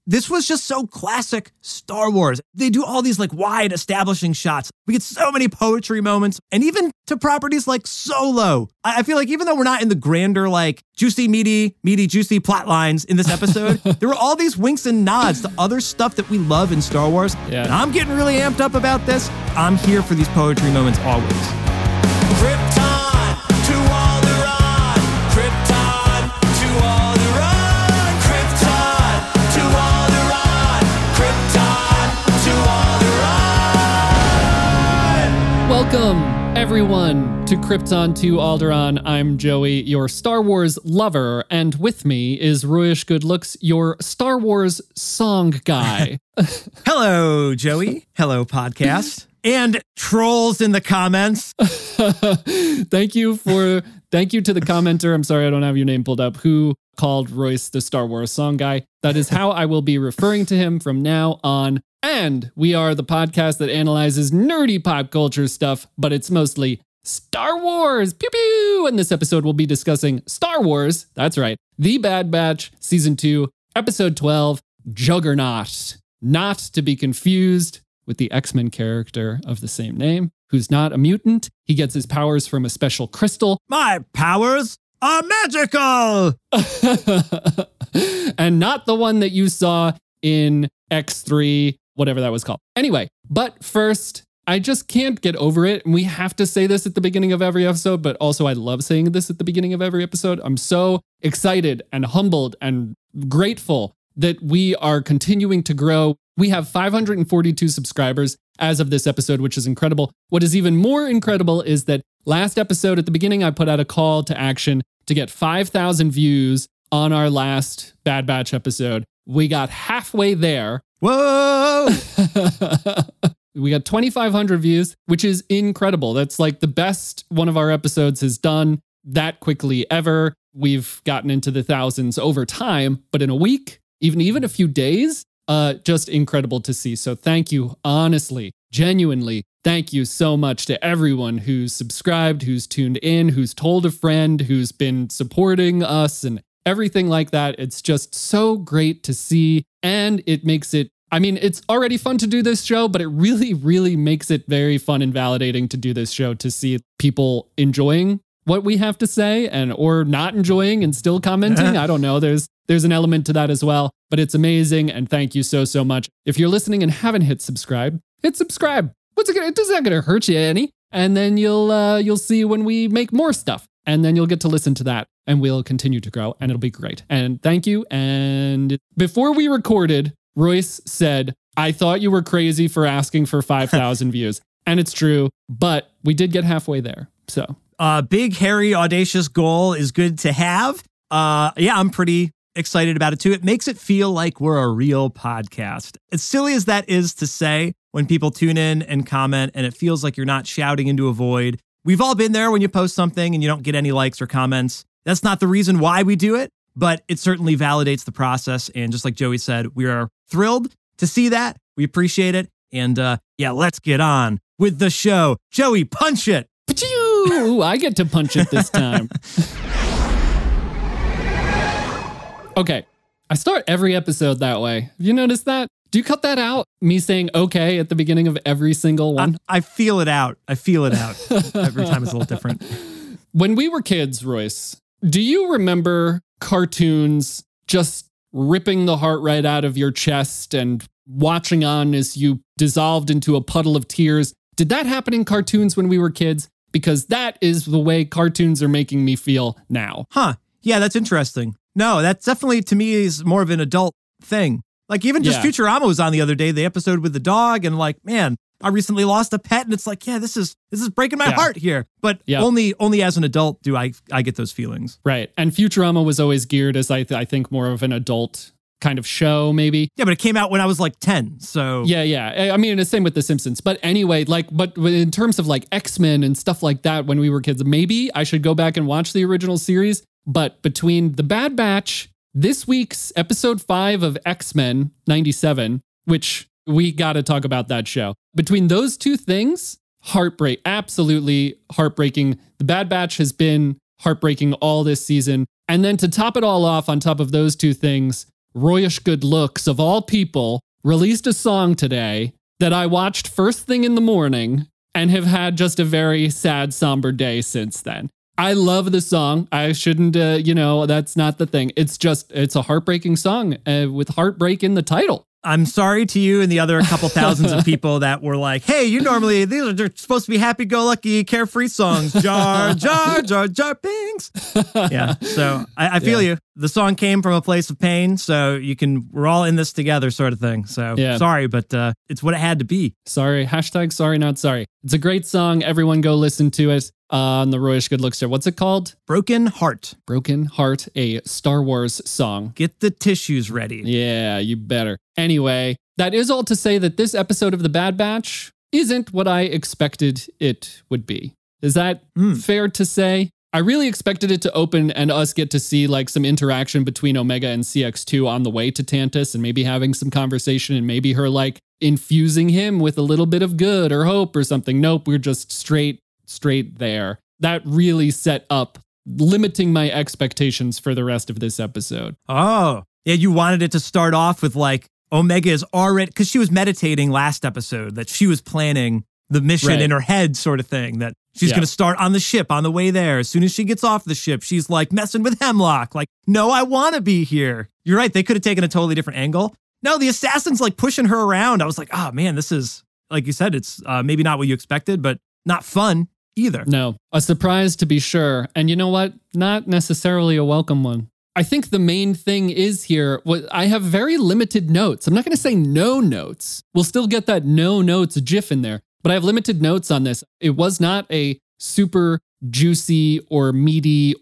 This was just so classic Star Wars. They do all these like wide establishing shots. We get so many poetry moments, and even to properties like Solo. I feel like even though we're not in the grander, like juicy, meaty, juicy plot lines in this episode, there were all these winks and nods to other stuff that we love in Star Wars. Yeah. And I'm getting really amped up about this. I'm here for these poetry moments always. Krypton to Alderaan. Krypton to Alderaan. Krypton to Alderaan. Krypton to Alderaan. Welcome, everyone, to Krypton to Alderaan. I'm Joey, your Star Wars lover, and with me is Royish Goodlooks, your Star Wars song guy. Hello, Joey. Hello, podcast. And trolls in the comments. Thank you to the commenter. I'm sorry I don't have your name pulled up, who called Royce the Star Wars song guy. That is how I will be referring to him from now on. And we are the podcast that analyzes nerdy pop culture stuff, but it's mostly Star Wars. Pew pew. And this episode we'll be discussing Star Wars. That's right. The Bad Batch, Season 2, Episode 12, Juggernaut. Not to be confused with the X-Men character of the same name, who's not a mutant. He gets his powers from a special crystal. My powers are magical! And not the one that you saw in X3, whatever that was called. Anyway, but first, I just can't get over it. And we have to say this at the beginning of every episode, but also I love saying this at the beginning of every episode. I'm so excited and humbled and grateful that we are continuing to grow. We have 542 subscribers as of this episode, which is incredible. What is even more incredible is that last episode at the beginning, I put out a call to action to get 5,000 views on our last Bad Batch episode. We got halfway there. Whoa! We got 2,500 views, which is incredible. That's like the best one of our episodes has done that quickly ever. We've gotten into the thousands over time, but in a week, even a few days, just incredible to see. So thank you, honestly, genuinely, thank you so much to everyone who's subscribed, who's tuned in, who's told a friend, who's been supporting us and everything like that. It's just so great to see. And it makes it, I mean, it's already fun to do this show, but it really, really makes it very fun and validating to do this show, to see people enjoying what we have to say and or not enjoying and still commenting. I don't know. There's an element to that as well, but it's amazing. And thank you so much. If you're listening and haven't hit subscribe, hit subscribe. What's it gonna? It's not gonna hurt you any. And then you'll see when we make more stuff, and then you'll get to listen to that, and we'll continue to grow, and it'll be great. And thank you. And before we recorded, Royce said, "I thought you were crazy for asking for 5,000 views," and it's true. But we did get halfway there. So. Big, hairy, audacious goal is good to have. Yeah, I'm pretty excited about it too. It makes it feel like we're a real podcast. As silly as that is to say, when people tune in and comment and it feels like you're not shouting into a void. We've all been there when you post something and you don't get any likes or comments. That's not the reason why we do it, but it certainly validates the process. And just like Joey said, we are thrilled to see that. We appreciate it. And yeah, let's get on with the show. Joey, punch it. Ooh, I get to punch it this time. Okay, I start every episode that way. Have you noticed that? Do you cut that out? Me saying okay at the beginning of every single one? I feel it out. Every time it's a little different. When we were kids, Royce, do you remember cartoons just ripping the heart right out of your chest and watching on as you dissolved into a puddle of tears? Did that happen in cartoons when we were kids? Because that is the way cartoons are making me feel now. Huh. Yeah, that's interesting. No, that's definitely, to me, is more of an adult thing. Like even just Futurama was on the other day, the episode with the dog, and like, man, I recently lost a pet, and it's like, yeah, this is breaking my heart here. But only as an adult do I get those feelings. Right. And Futurama was always geared as I think more of an adult kind of show, maybe. Yeah, but it came out when I was like 10, so... Yeah. I mean, it's the same with The Simpsons. But anyway, but in terms of like X-Men and stuff like that when we were kids, maybe I should go back and watch the original series. But between The Bad Batch, this week's episode 5 of X-Men 97, which we got to talk about that show. Between those two things, absolutely heartbreaking. The Bad Batch has been heartbreaking all this season. And then to top it all off, on top of those two things, Royish Good Looks, of all people, released a song today that I watched first thing in the morning and have had just a very sad, somber day since then. I love the song. I shouldn't, that's not the thing. It's a heartbreaking song with heartbreak in the title. I'm sorry to you and the other couple thousands of people that were like, hey, these are supposed to be happy-go-lucky, carefree songs. Jar, jar, jar, jar, bings. Yeah, so I feel you. The song came from a place of pain, so we're all in this together sort of thing. So sorry, but it's what it had to be. Sorry, hashtag sorry, not sorry. It's a great song. Everyone go listen to it on the Royish Good Looks show. What's it called? Broken Heart. Broken Heart, a Star Wars song. Get the tissues ready. Yeah, you better. Anyway, that is all to say that this episode of The Bad Batch isn't what I expected it would be. Is that fair to say? I really expected it to open and us get to see like some interaction between Omega and CX2 on the way to Tantus and maybe having some conversation and maybe her like infusing him with a little bit of good or hope or something. Nope, we're just straight there. That really set up limiting my expectations for the rest of this episode. Oh, yeah, you wanted it to start off with like Omega is already, because she was meditating last episode that she was planning the mission in her head sort of thing, that she's going to start on the ship on the way there. As soon as she gets off the ship, she's like messing with Hemlock. Like, no, I want to be here. You're right. They could have taken a totally different angle. No, the assassin's like pushing her around. I was like, oh man, this is, like you said, it's maybe not what you expected, but not fun either. No, a surprise to be sure. And you know what? Not necessarily a welcome one. I think the main thing is here, I have very limited notes. I'm not going to say no notes. We'll still get that no notes gif in there, but I have limited notes on this. It was not a super juicy or meaty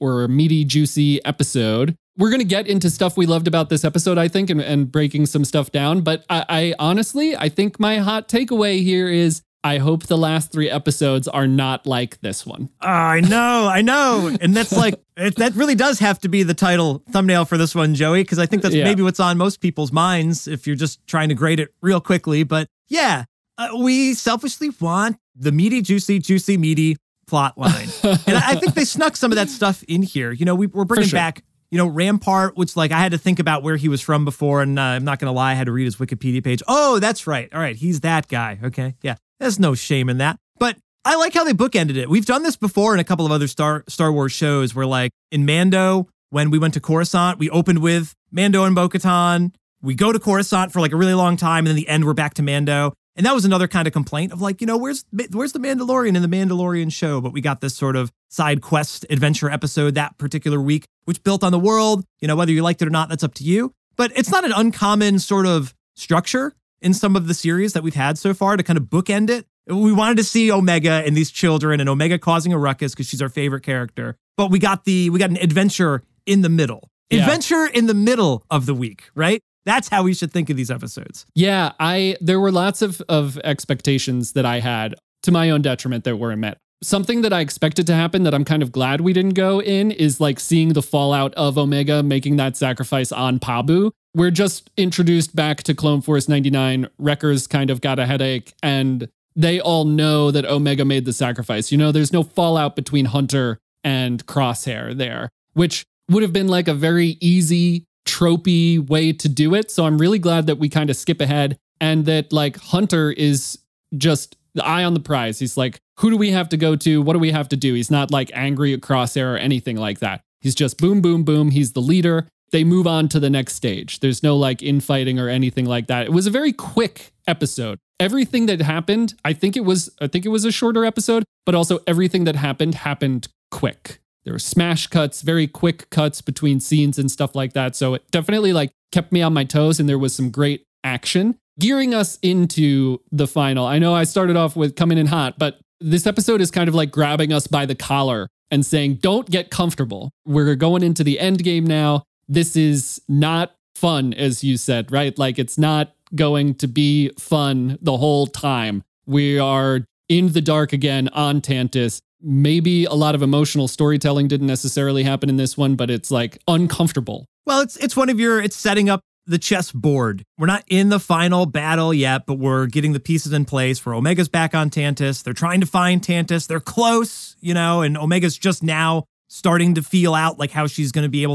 juicy episode. We're going to get into stuff we loved about this episode, I think, and breaking some stuff down. But I honestly, I think my hot takeaway here is I hope the last 3 episodes are not like this one. I know. And that's like, that really does have to be the title thumbnail for this one, Joey, because I think that's maybe what's on most people's minds if you're just trying to grade it real quickly. But yeah, we selfishly want the meaty, juicy, meaty plot line. And I think they snuck some of that stuff in here. You know, we're bringing back, Rampart, which like I had to think about where he was from before. And I'm not going to lie, I had to read his Wikipedia page. Oh, that's right. All right. He's that guy. Okay. Yeah. There's no shame in that. But I like how they bookended it. We've done this before in a couple of other Star Wars shows where like in Mando, when we went to Coruscant, we opened with Mando and Bo-Katan. We go to Coruscant for like a really long time. And in the end, we're back to Mando. And that was another kind of complaint of like, where's the Mandalorian in the Mandalorian show? But we got this sort of side quest adventure episode that particular week, which built on the world. Whether you liked it or not, that's up to you. But it's not an uncommon sort of structure in some of the series that we've had so far to kind of bookend it. We wanted to see Omega and these children and Omega causing a ruckus because she's our favorite character. But we got an adventure in the middle. Yeah. Adventure in the middle of the week, right? That's how we should think of these episodes. Yeah, there were lots of expectations that I had to my own detriment that weren't met. Something that I expected to happen that I'm kind of glad we didn't go in is like seeing the fallout of Omega making that sacrifice on Pabu. We're just introduced back to Clone Force 99. Wreckers kind of got a headache and they all know that Omega made the sacrifice. There's no fallout between Hunter and Crosshair there, which would have been like a very easy, tropey way to do it. So I'm really glad that we kind of skip ahead and that like Hunter is just the eye on the prize. He's like, who do we have to go to? What do we have to do? He's not like angry at Crosshair or anything like that. He's just boom, boom, boom. He's the leader. They move on to the next stage. There's no like infighting or anything like that. It was a very quick episode. Everything that happened, I think it was a shorter episode, but also everything that happened quick. There were smash cuts, very quick cuts between scenes and stuff like that. So it definitely like kept me on my toes and there was some great action. Gearing us into the final. I know I started off with coming in hot, but this episode is kind of like grabbing us by the collar and saying, don't get comfortable. We're going into the end game now. This is not fun, as you said, right? Like it's not going to be fun the whole time. We are in the dark again on Tantus. Maybe a lot of emotional storytelling didn't necessarily happen in this one, but it's like uncomfortable. Well, it's setting up the chessboard. We're not in the final battle yet, but we're getting the pieces in place for Omega's back on Tantus. They're trying to find Tantus. They're close, and Omega's just now starting to feel out like how she's going to be able to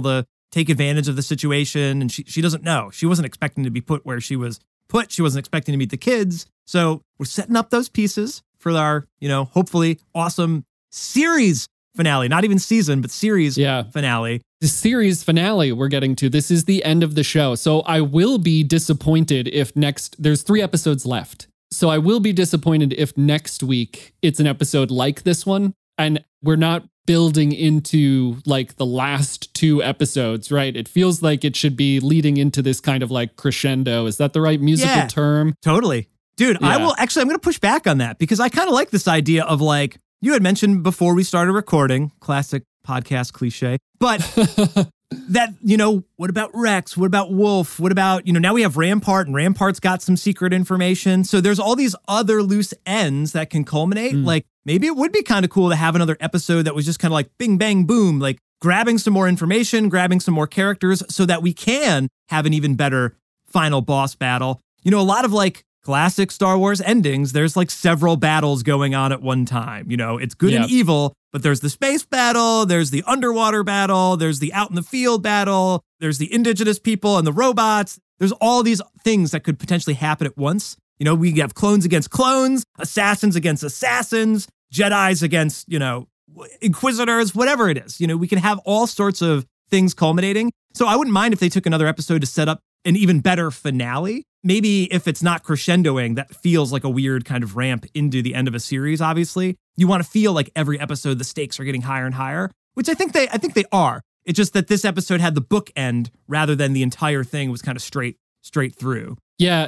take advantage of the situation. And she doesn't know. She wasn't expecting to be put where she was put. She wasn't expecting to meet the kids. So we're setting up those pieces for our, hopefully awesome series finale. Not even season, but series finale. The series finale we're getting to. This is the end of the show. So I will be disappointed if there's 3 episodes left. So I will be disappointed if next week it's an episode like this one and we're not building into like the last 2 episodes, right? It feels like it should be leading into this kind of like crescendo. Is that the right musical term? Totally. Dude, I'm going to push back on that because I kind of like this idea of like, you had mentioned before we started recording, classic podcast cliche, but that, what about Rex? What about Wolf? What about, now we have Rampart and Rampart's got some secret information. So there's all these other loose ends that can culminate. Like maybe it would be kind of cool to have another episode that was just kind of like bing, bang, boom, like grabbing some more information, grabbing some more characters so that we can have an even better final boss battle. A lot of like classic Star Wars endings, there's like several battles going on at one time. It's good and evil, but there's the space battle, there's the underwater battle, there's the out in the field battle, there's the indigenous people and the robots. There's all these things that could potentially happen at once. We have clones against clones, assassins against assassins, Jedis against, Inquisitors, whatever it is. We can have all sorts of things culminating. So I wouldn't mind if they took another episode to set up an even better finale. Maybe if it's not crescendoing, that feels like a weird kind of ramp into the end of a series, obviously. You want to feel like every episode, the stakes are getting higher and higher, which I think they are. It's just that this episode had the bookend rather than the entire thing was kind of straight through. Yeah,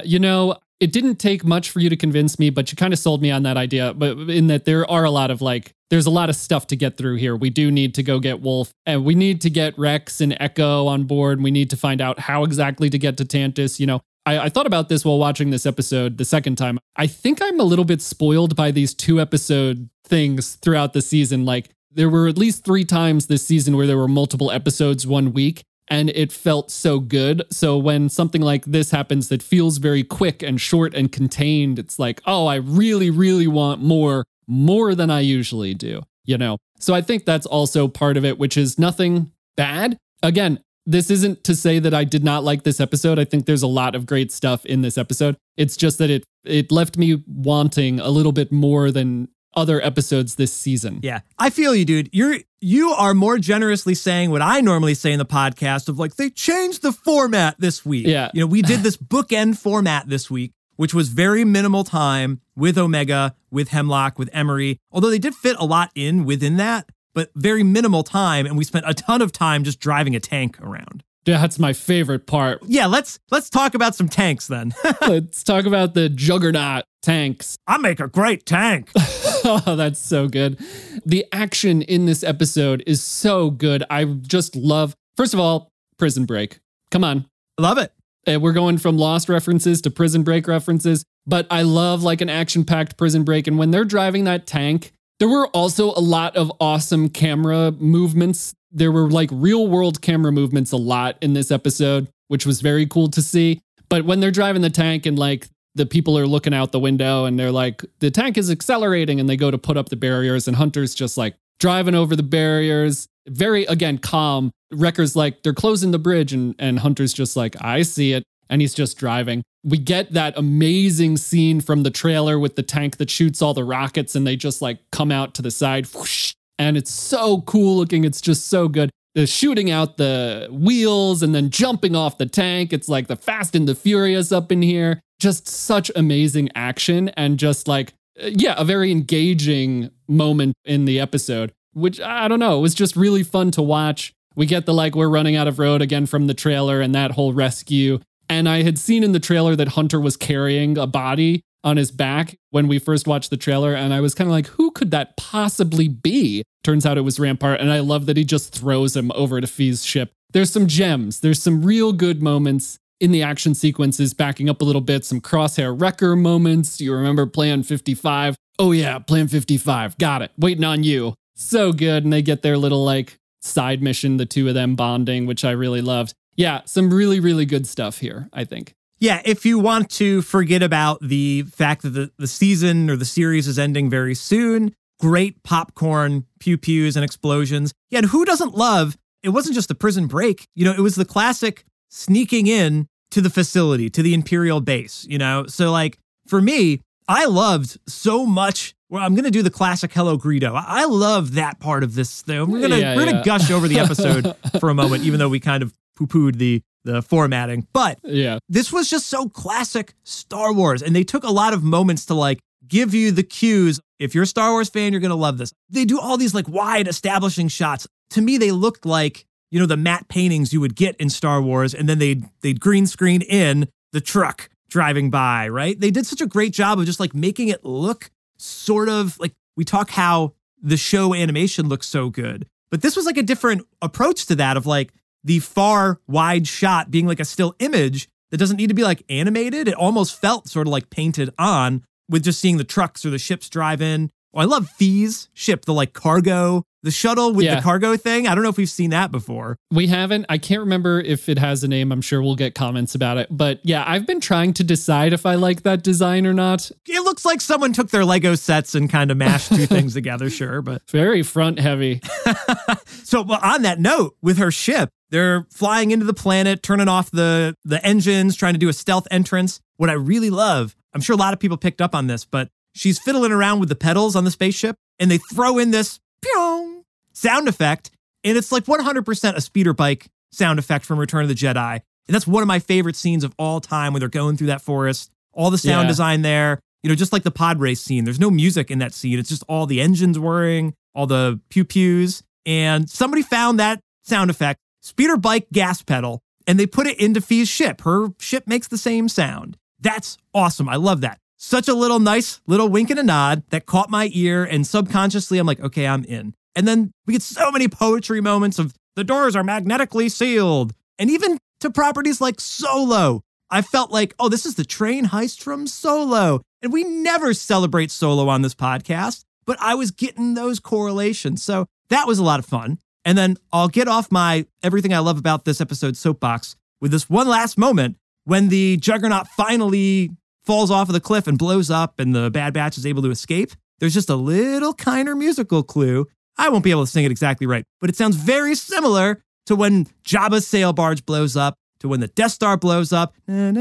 it didn't take much for you to convince me, but you kind of sold me on that idea. But in that there are there's a lot of stuff to get through here. We do need to go get Wolf, and we need to get Rex and Echo on board. We need to find out how exactly to get to Tantus. I thought about this while watching this episode the second time. I think I'm a little bit spoiled by these 2 episode things throughout the season. Like there were at least 3 times this season where there were multiple episodes one week, and it felt so good. So when something like this happens that feels very quick and short and contained, it's like, oh, I really, really want more than I usually do, So I think that's also part of it, which is nothing bad. Again, this isn't to say that I did not like this episode. I think there's a lot of great stuff in this episode. It's just that it left me wanting a little bit more than other episodes this season. Yeah, I feel you, dude. You are more generously saying what I normally say in the podcast of like, they changed the format this week. Yeah. We did this bookend format this week, which was very minimal time with Omega, with Hemlock, with Emery, although they did fit a lot within that. But very minimal time, and we spent a ton of time just driving a tank around. That's my favorite part. Yeah, let's talk about some tanks then. Let's talk about the Juggernaut tanks. I make a great tank. Oh, that's so good. The action in this episode is so good. I just love, first of all, Prison Break. Come on. I love it. We're going from Lost references to Prison Break references, but I love like an action-packed Prison Break. And when they're driving that tank, there were also a lot of awesome camera movements. There were like real world camera movements a lot in this episode, which was very cool to see. But when they're driving the tank and like the people are looking out the window and they're like, the tank is accelerating, and they go to put up the barriers, and Hunter's just like driving over the barriers. Very, again, calm. Wrecker's like, they're closing the bridge, and Hunter's just like, I see it. And he's just driving. We get that amazing scene from the trailer with the tank that shoots all the rockets, and they just like come out to the side. Whoosh, and it's so cool looking. It's just so good. They're shooting out the wheels and then jumping off the tank. It's like the Fast and the Furious up in here. Just such amazing action, and just like, a very engaging moment in the episode, which I don't know. It was just really fun to watch. We get the like, we're running out of road again from the trailer and that whole rescue. And I had seen in the trailer that Hunter was carrying a body on his back when we first watched the trailer. And I was kind of like, who could that possibly be? Turns out it was Rampart. And I love that he just throws him over to Fee's ship. There's some gems. There's some real good moments in the action sequences, backing up a little bit. Some Crosshair Wrecker moments. You remember Plan 55? Oh yeah, Plan 55. Got it. Waiting on you. So good. And they get their little like side mission, the two of them bonding, which I really loved. Yeah, some really, really good stuff here, I think. Yeah, if you want to forget about the fact that the season or the series is ending very soon, great popcorn, pew-pews, and explosions. Yeah, and who doesn't love it wasn't just the prison break. It was the classic sneaking in to the facility, to the Imperial base, So like for me, I loved so much. Well, I'm going to do the classic Hello Greedo. I love that part of this thing. We're going to gush over the episode for a moment, even though we kind of poo-pooed the formatting. But this was just so classic Star Wars. And they took a lot of moments to like give you the cues. If you're a Star Wars fan, you're going to love this. They do all these like wide establishing shots. To me, they looked like, the matte paintings you would get in Star Wars. And then they'd green screen in the truck driving by, right? They did such a great job of just like making it look sort of like, we talk how the show animation looks so good. But this was like a different approach to that of like the far wide shot being like a still image that doesn't need to be like animated. It almost felt sort of like painted on with just seeing the trucks or the ships drive in. Oh, I love Fee's ship, the like cargo, the shuttle with the cargo thing. I don't know if we've seen that before. We haven't. I can't remember if it has a name. I'm sure we'll get comments about it. But yeah, I've been trying to decide if I like that design or not. It looks like someone took their Lego sets and kind of mashed two things together, sure. But very front heavy. So well, on that note, with her ship, they're flying into the planet, turning off the engines, trying to do a stealth entrance. What I really love, I'm sure a lot of people picked up on this, but she's fiddling around with the pedals on the spaceship, and they throw in this pew sound effect, and it's like 100% a speeder bike sound effect from Return of the Jedi. And that's one of my favorite scenes of all time when they're going through that forest. All the sound design there, just like the pod race scene. There's no music in that scene. It's just all the engines whirring, all the pew-pews. And somebody found that sound effect, speeder bike gas pedal, and they put it into Fee's ship. Her ship makes the same sound. That's awesome. I love that. Such a nice little wink and a nod that caught my ear, and subconsciously I'm like, okay, I'm in. And then we get so many poetry moments of the doors are magnetically sealed. And even to properties like Solo, I felt like, oh, this is the train heist from Solo. And we never celebrate Solo on this podcast, but I was getting those correlations. So that was a lot of fun. And then I'll get off my everything I love about this episode soapbox with this one last moment when the Juggernaut finally falls off of the cliff and blows up and the Bad Batch is able to escape. There's just a little kinder musical clue. I won't be able to sing it exactly right, but it sounds very similar to when Jabba's sail barge blows up, to when the Death Star blows up.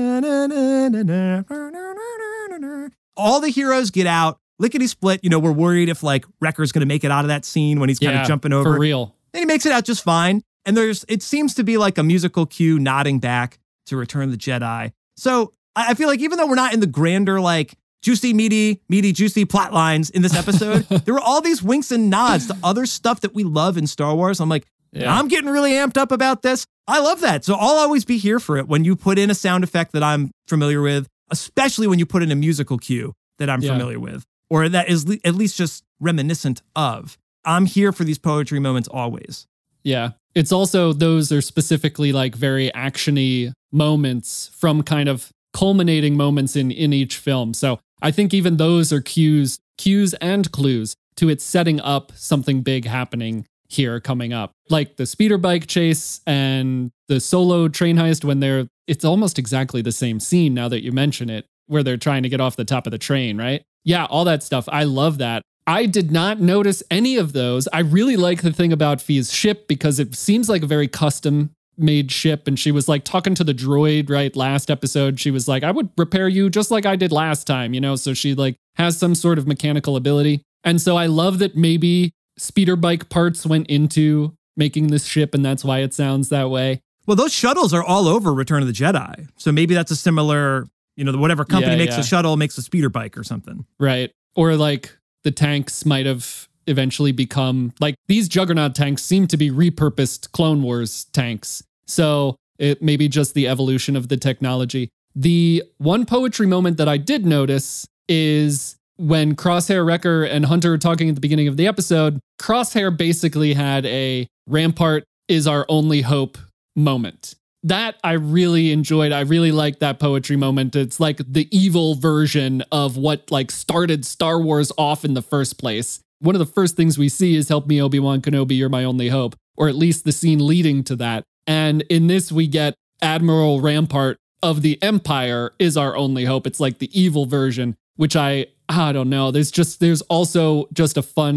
All the heroes get out, lickety split. We're worried if like Wrecker's going to make it out of that scene when he's kind of jumping over. For real. And he makes it out just fine. And it seems to be like a musical cue nodding back to Return of the Jedi. So I feel like even though we're not in the grander, like juicy, meaty, juicy plot lines in this episode, there were all these winks and nods to other stuff that we love in Star Wars. I'm like, I'm getting really amped up about this. I love that. So I'll always be here for it when you put in a sound effect that I'm familiar with, especially when you put in a musical cue that I'm familiar with, or that is at least just reminiscent of. I'm here for these poetry moments always. Yeah. It's also, those are specifically like very action-y moments from kind of culminating moments in each film. So I think even those are cues and clues to it setting up something big happening here coming up. Like the speeder bike chase and the Solo train heist when it's almost exactly the same scene now that you mention it, where they're trying to get off the top of the train, right? Yeah, all that stuff. I love that. I did not notice any of those. I really like the thing about Fee's ship because it seems like a very custom made ship, and she was like talking to the droid, right? Last episode, she was like, I would repair you just like I did last time, so she like has some sort of mechanical ability. And so I love that maybe speeder bike parts went into making this ship, and that's why it sounds that way. Well, those shuttles are all over Return of the Jedi. So maybe that's a similar, whatever company makes a shuttle makes a speeder bike or something. Right. Or like the tanks might have eventually become, like these Juggernaut tanks seem to be repurposed Clone Wars tanks. So it may be just the evolution of the technology. The one poetry moment that I did notice is when Crosshair, Wrecker, and Hunter are talking at the beginning of the episode. Crosshair basically had a Rampart is our only hope moment. That I really enjoyed. I really liked that poetry moment. It's like the evil version of what like started Star Wars off in the first place. One of the first things we see is "Help me, Obi-Wan Kenobi, you're my only hope," or at least the scene leading to that. And in this, we get Admiral Rampart of the Empire is our only hope. It's like the evil version, which I don't know. There's also just a fun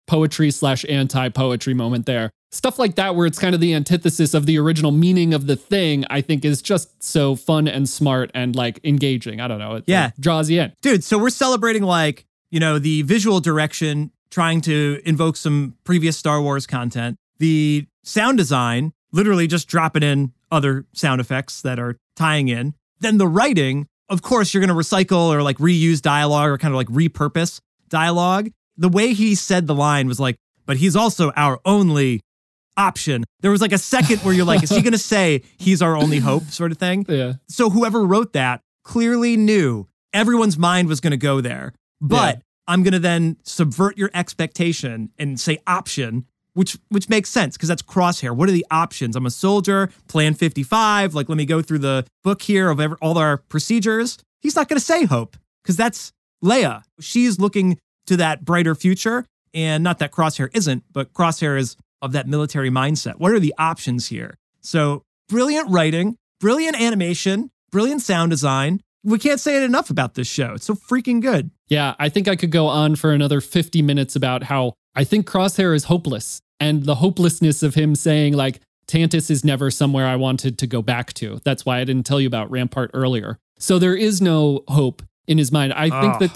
poetry / anti-poetry moment there. Stuff like that, where it's kind of the antithesis of the original meaning of the thing, I think is just so fun and smart and like engaging. I don't know. It like, draws you in. Dude, so we're celebrating like, the visual direction, trying to invoke some previous Star Wars content. The sound design, literally just dropping in other sound effects that are tying in. Then the writing, of course, you're going to recycle or like reuse dialogue or kind of like repurpose dialogue. The way he said the line was like, but he's also our only option. There was like a second where you're like, is he going to say he's our only hope sort of thing? Yeah. So whoever wrote that clearly knew everyone's mind was going to go there. But I'm going to then subvert your expectation and say option, which makes sense because that's Crosshair. What are the options? I'm a soldier, Plan 55. Like, let me go through the book here of all our procedures. He's not going to say hope because that's Leia. She's looking to that brighter future. And not that Crosshair isn't, but Crosshair is of that military mindset. What are the options here? So brilliant writing, brilliant animation, brilliant sound design. We can't say it enough about this show. It's so freaking good. Yeah, I think I could go on for another 50 minutes about how I think Crosshair is hopeless, and the hopelessness of him saying like, Tantis is never somewhere I wanted to go back to. That's why I didn't tell you about Rampart earlier. So there is no hope in his mind. I think that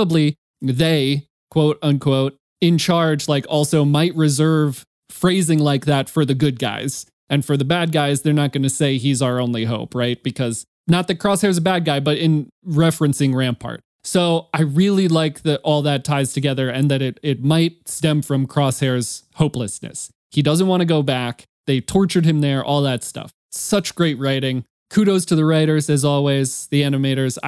they, quote unquote, in charge, like also might reserve phrasing like that for the good guys. And for the bad guys, they're not going to say he's our only hope, right? Because not that Crosshair's a bad guy, but in referencing Rampart. So I really like that all that ties together and that it might stem from Crosshair's hopelessness. He doesn't want to go back. They tortured him there, all that stuff. Such great writing. Kudos to the writers, as always, the animators.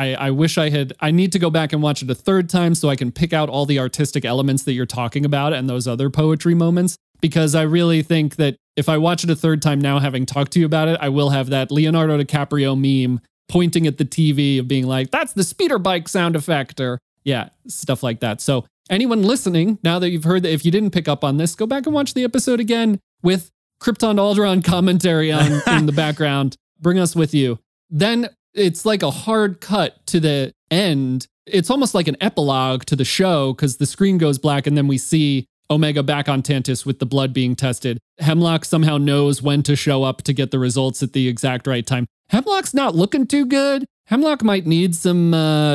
I need to go back and watch it a third time so I can pick out all the artistic elements that you're talking about and those other poetry moments. Because I really think that if I watch it a third time now, having talked to you about it, I will have that Leonardo DiCaprio meme pointing at the TV of being like, that's the speeder bike sound effect, or yeah, stuff like that. So anyone listening, now that you've heard that, if you didn't pick up on this, go back and watch the episode again with Krypton Alderaan commentary on in the background. Bring us with you. Then it's like a hard cut to the end. It's almost like an epilogue to the show because the screen goes black and then we see Omega back on Tantis with the blood being tested. Hemlock somehow knows when to show up to get the results at the exact right time. Hemlock's not looking too good. Hemlock might need some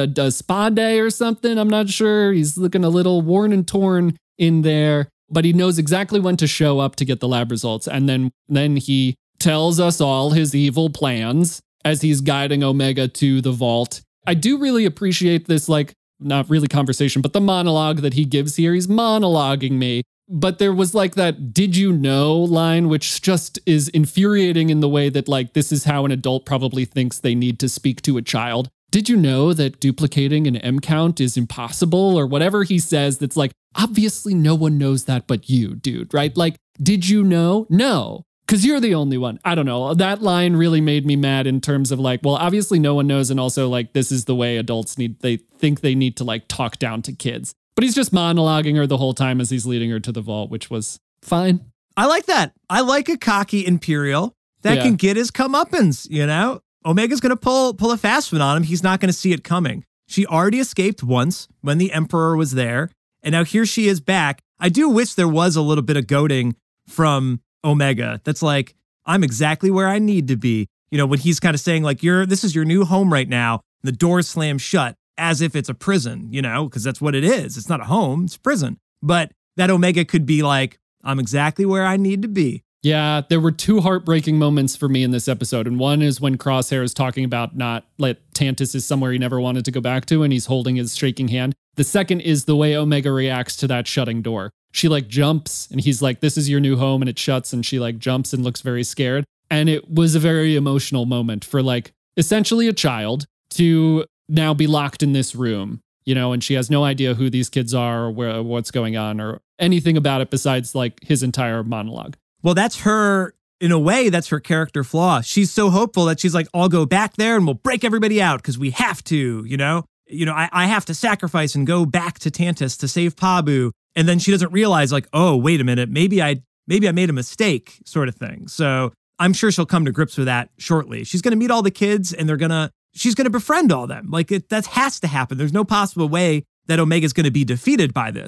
spa day or something. I'm not sure. He's looking a little worn and torn in there, but he knows exactly when to show up to get the lab results. And then he tells us all his evil plans as he's guiding Omega to the vault. I do really appreciate this, like, not really conversation, but the monologue that he gives here. He's monologuing me. But there was like that "did you know" line, which just is infuriating in the way that like this is how an adult probably thinks they need to speak to a child. Did you know that duplicating an M count is impossible, or whatever he says that's like, obviously no one knows that but you, dude, right? Like, did you know? No, because you're the only one. I don't know. That line really made me mad in terms of like, well, obviously no one knows. And also like, this is the way adults they think they need to like talk down to kids. But he's just monologuing her the whole time as he's leading her to the vault, which was fine. I like that. I like a cocky Imperial that can get his comeuppance, you know? Omega's going to pull a fast one on him. He's not going to see it coming. She already escaped once when the Emperor was there. And now here she is back. I do wish there was a little bit of goading from Omega. That's like, I'm exactly where I need to be. You know, when he's kind of saying like, this is your new home right now. The doors slam shut. As if it's a prison, you know, because that's what it is. It's not a home, it's a prison. But that Omega could be like, I'm exactly where I need to be. Yeah, there were two heartbreaking moments for me in this episode. And one is when Crosshair is talking about Tantis is somewhere he never wanted to go back to, and he's holding his shaking hand. The second is the way Omega reacts to that shutting door. She like jumps and he's like, this is your new home, and it shuts, and she like jumps and looks very scared. And it was a very emotional moment for like essentially a child to now be locked in this room, you know, and she has no idea who these kids are or what's going on or anything about it besides like his entire monologue. Well, that's her, in a way, that's her character flaw. She's so hopeful that she's like, I'll go back there and we'll break everybody out because we have to, you know, I have to sacrifice and go back to Tantis to save Pabu. And then she doesn't realize like, oh, wait a minute, maybe I made a mistake sort of thing. So I'm sure she'll come to grips with that shortly. She's going to meet all the kids and she's going to befriend all them. Like that has to happen. There's no possible way that Omega's going to be defeated by this.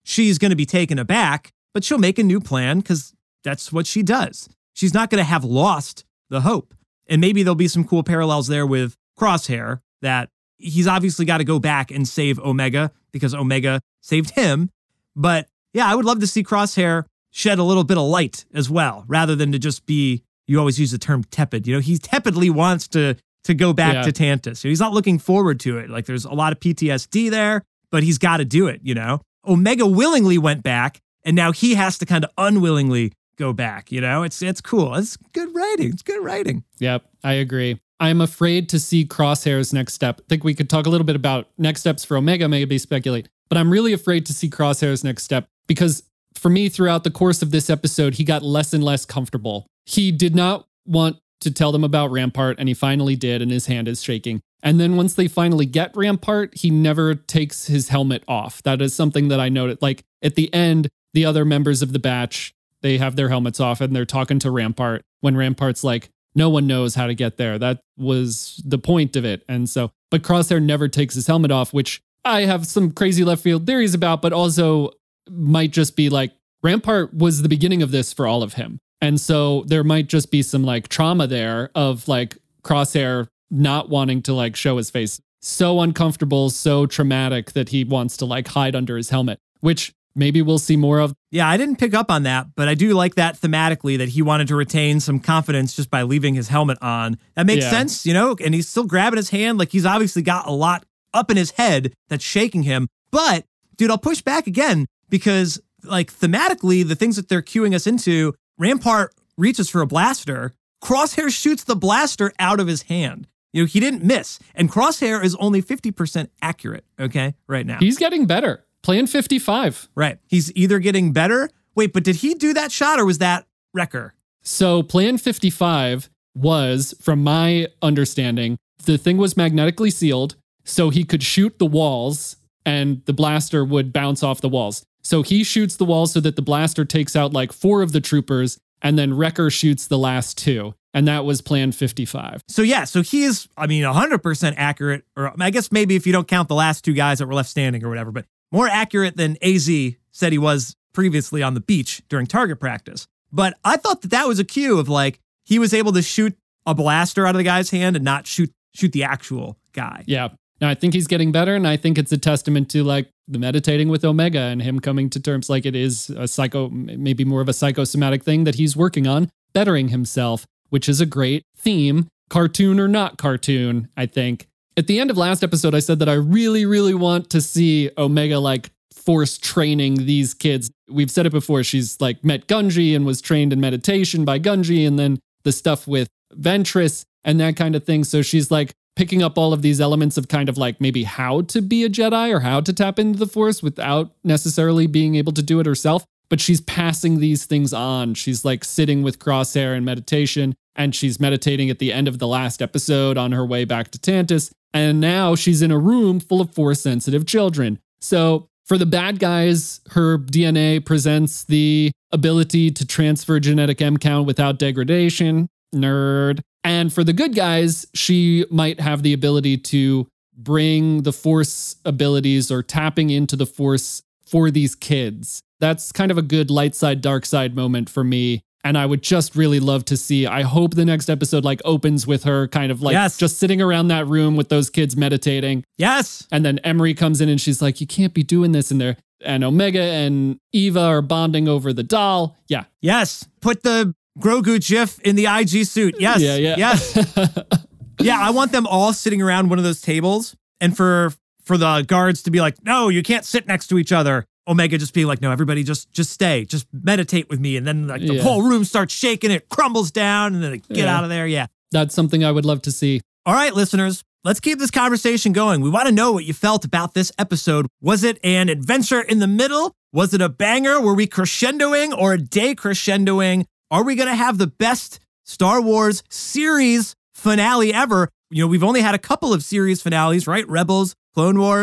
she's going to be taken aback, but she'll make a new plan because that's what she does. She's not going to have lost the hope. And maybe there'll be some cool parallels there with Crosshair, that he's obviously got to go back and save Omega because Omega saved him. But yeah, I would love to see Crosshair shed a little bit of light as well, rather than to just be, you always use the term tepid. You know, he tepidly wants to go back to Tantus. He's not looking forward to it. Like, there's a lot of PTSD there, but he's got to do it, you know? Omega willingly went back, and now he has to kind of unwillingly go back, you know? It's cool. It's good writing. It's good writing. Yep, I agree. I'm afraid to see Crosshair's next step. I think we could talk a little bit about next steps for Omega, maybe speculate. But I'm really afraid to see Crosshair's next step because for me, throughout the course of this episode, he got less and less comfortable. He did not want to tell them about Rampart, and he finally did, and his hand is shaking. And then once they finally get Rampart, he never takes his helmet off. That is something that I noted. Like, at the end, the other members of the batch, they have their helmets off, and they're talking to Rampart when Rampart's like, no one knows how to get there. That was the point of it. And so, but Crosshair never takes his helmet off, which I have some crazy left field theories about, but also might just be like, Rampart was the beginning of this for all of him. And so there might just be some like trauma there of like Crosshair not wanting to like show his face. So uncomfortable, so traumatic that he wants to like hide under his helmet, which maybe we'll see more of. Yeah, I didn't pick up on that, but I do like that thematically, that he wanted to retain some confidence just by leaving his helmet on. That makes sense, you know, and he's still grabbing his hand. Like, he's obviously got a lot up in his head that's shaking him. But dude, I'll push back again because like thematically, the things that they're cueing us into, Rampart reaches for a blaster. Crosshair shoots the blaster out of his hand. You know, he didn't miss. And Crosshair is only 50% accurate, okay, right now. He's getting better. Playing 55. Right. He's either getting better. Wait, but did he do that shot or was that Wrecker? So Plan 55 was, from my understanding, the thing was magnetically sealed, so he could shoot the walls and the blaster would bounce off the walls. So he shoots the walls so that the blaster takes out like 4 of the troopers, and then Wrecker shoots the last 2. And that was Plan 55. So yeah, so he is, 100% accurate, or I guess maybe if you don't count the last 2 guys that were left standing or whatever, but more accurate than AZ said he was previously on the beach during target practice. But I thought that was a cue of like, he was able to shoot a blaster out of the guy's hand and not shoot the actual guy. Yeah. Now I think he's getting better, and I think it's a testament to like the meditating with Omega and him coming to terms like it is a maybe more of a psychosomatic thing that he's working on, bettering himself, which is a great theme, cartoon or not cartoon, I think. At the end of last episode, I said that I really, really want to see Omega like force training these kids. We've said it before. She's like met Gungi and was trained in meditation by Gungi, and then the stuff with Ventress and that kind of thing. So she's like picking up all of these elements of kind of like maybe how to be a Jedi or how to tap into the Force without necessarily being able to do it herself. But she's passing these things on. She's like sitting with Crosshair in meditation, and she's meditating at the end of the last episode on her way back to Tantus. And now she's in a room full of Force-sensitive children. So for the bad guys, her DNA presents the ability to transfer genetic M count without degradation. Nerd. And for the good guys, she might have the ability to bring the Force abilities or tapping into the Force for these kids. That's kind of a good light side, dark side moment for me. And I would just really love to see, I hope the next episode like opens with her kind of like just sitting around that room with those kids meditating. Yes. And then Emery comes in and she's like, you can't be doing this in there. And Omega and Eva are bonding over the doll. Yeah. Yes. Put the Grogu GIF in the IG suit. Yes. Yeah. Yes. Yeah. I want them all sitting around one of those tables, and for the guards to be like, no, you can't sit next to each other. Omega just being like, no, everybody just stay, just meditate with me. And then like the whole room starts shaking, it crumbles down, and then they get out of there. Yeah. That's something I would love to see. All right, listeners, let's keep this conversation going. We want to know what you felt about this episode. Was it an adventure in the middle? Was it a banger? Were we crescendoing or decrescendoing? Are we going to have the best Star Wars series finale ever? You know, we've only had a couple of series finales, right? Rebels, Clone Wars.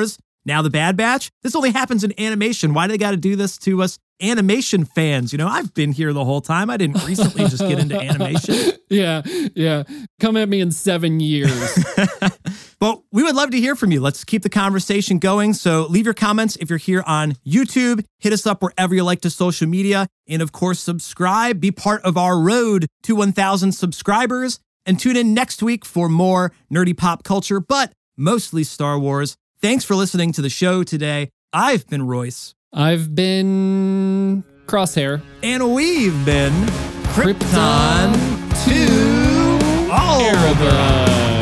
Now the Bad Batch? This only happens in animation. Why do they got to do this to us animation fans? You know, I've been here the whole time. I didn't recently just get into animation. Yeah. Come at me in 7 years. But we would love to hear from you. Let's keep the conversation going. So leave your comments if you're here on YouTube. Hit us up wherever you like to social media. And of course, subscribe. Be part of our road to 1,000 subscribers. And tune in next week for more nerdy pop culture, but mostly Star Wars. Thanks for listening to the show today. I've been Royce. I've been Crosshair. And we've been Krypton to all. Erebus.